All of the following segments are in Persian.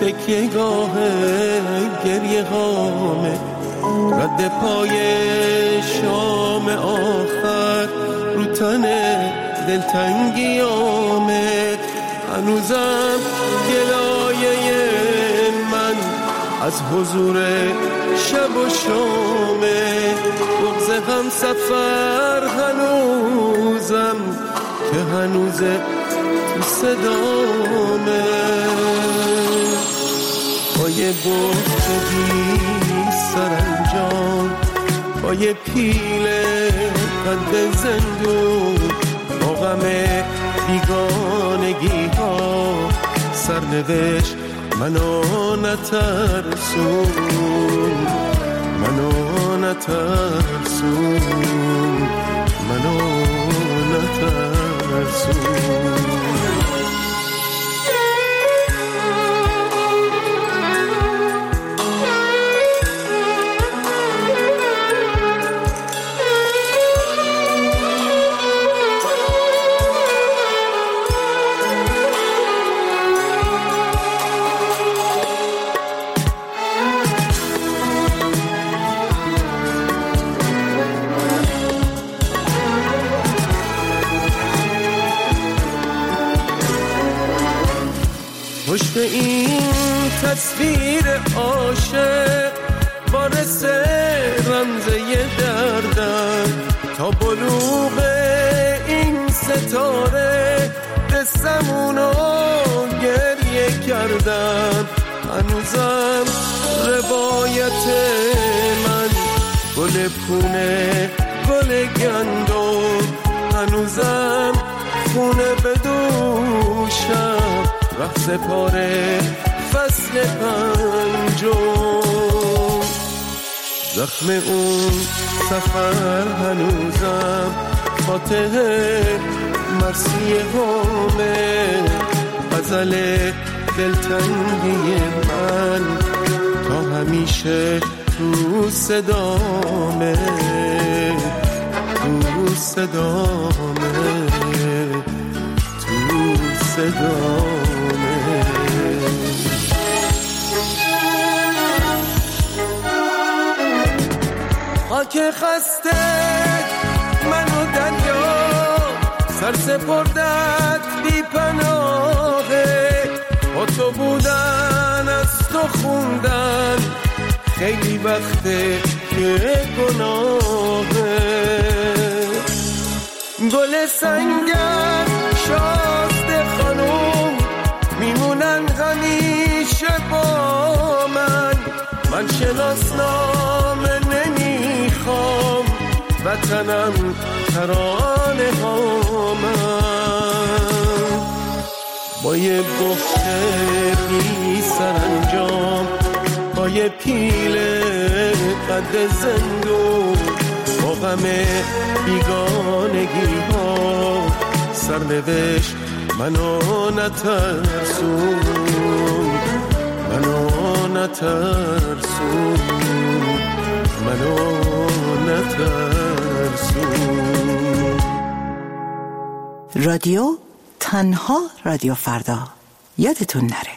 تکیه گاه گریه هامه، رد پای شام آخر رو تن دلتنگی آمد. هنوزم گلایه من از حضور شب و شامه، بغض هم سفر هنوزم که هنوز تو صدامه. با یه بغض بی سرانجام، با یه پیل قد زندون، با غم بیگانگی ها سرنوشت منو نترسون، منو نترسون، منو نترسون. پشت این تصویر عاشق وارث رمزه دردن، تا بلوغ این ستاره قصه‌مونو گریه کردن. هنوزم روایت من گل پونه گل گندم، هنوزم خونه به دوشم رقص پاره فصل پنجم. زخم اون سفر هنوزم فاتح مرثیه هامه، غزل دلتنگی من تا همیشه تو صدامه، تو صدامه، تو صدامه. خاک خسته منو دریا سر سپردت بی پناهه، با تو بودن از تو خوندن خیلی وقته که گناهه. گل سنگر شازده خانوم میمونن همیشه با من، من شناسنامه نمیخوام وطنم ترانه هامم. با یه بخت بی سرانجام، با یه پیل قد زندون، با غم بیگانگی ها سرنوشت منو نترسون، منو نترسون، منو نترسون. رادیو تنها رادیو فردا، یادتون نره.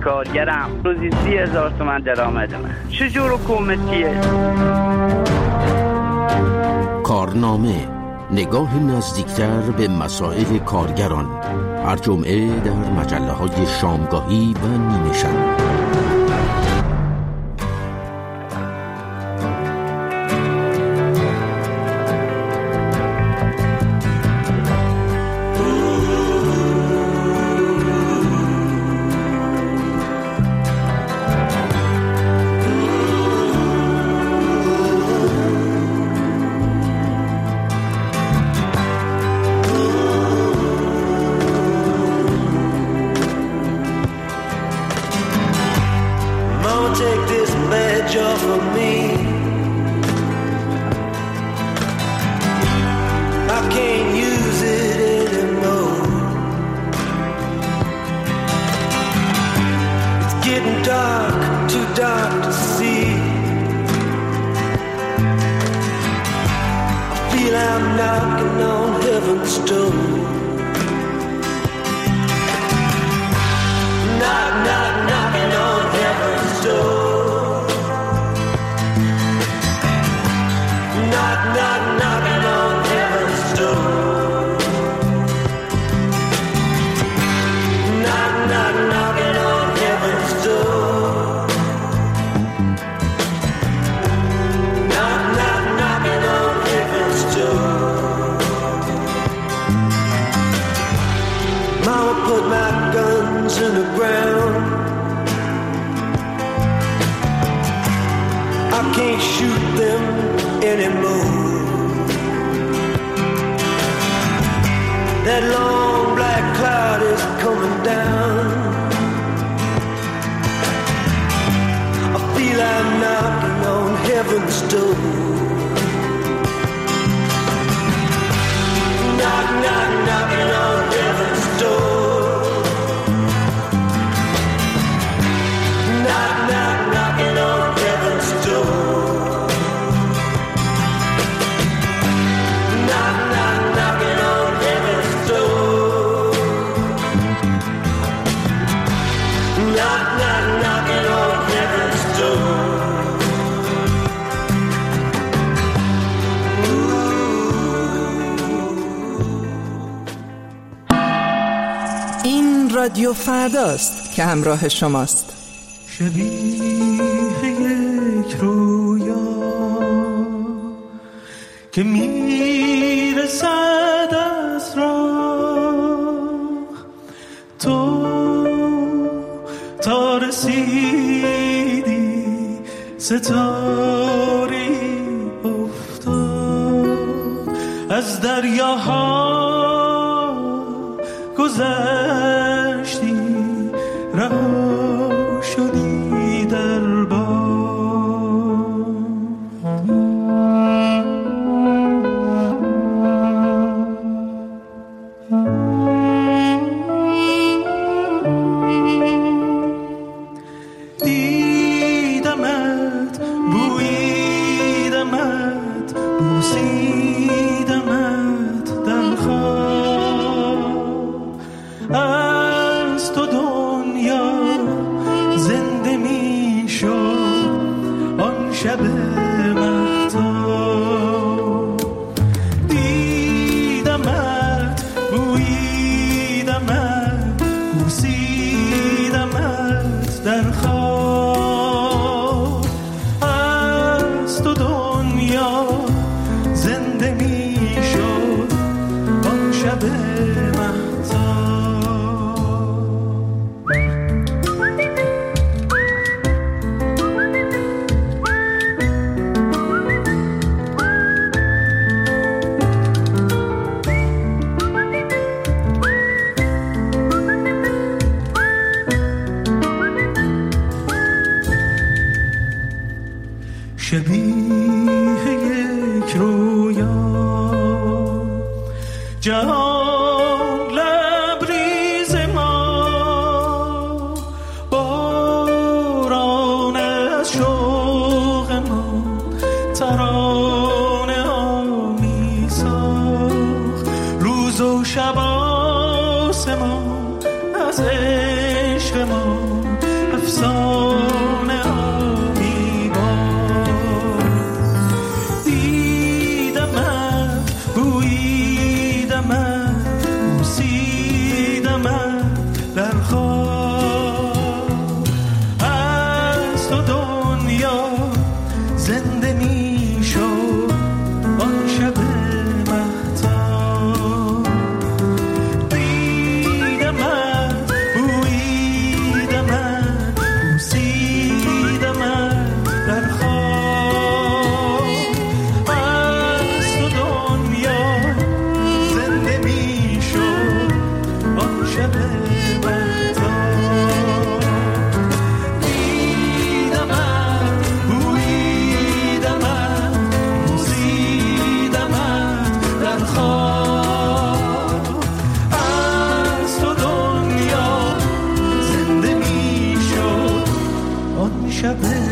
کارگرم، روزی 30,000 تومان درآمدمه. چجور حکومتیه؟ کارنامه، نگاه نزدیکتر به مسائل کارگران، هر جمعه در مجله‌های شامگاهی و نیمه شب. رادیو فرداست که همراه شماست. شبیه یک رویا که میرسد از راه، تو تا رسیدی ستاره افتاد، از دریاها گذشتی رها شدی در دیدمت، بویدمت، بوسیدمت در خواب، از تو دنیا زنده می شد آن شب مهتاب. دیدمت، بویدمت، بوسیدمت در خواب، از تو دنیا زنده می شد آن شب شبیه یک رویا، جهان لبریز ما، باران از شوق ما، ترانه ها می ساخت، روز و شب آسمان از عشق ما شب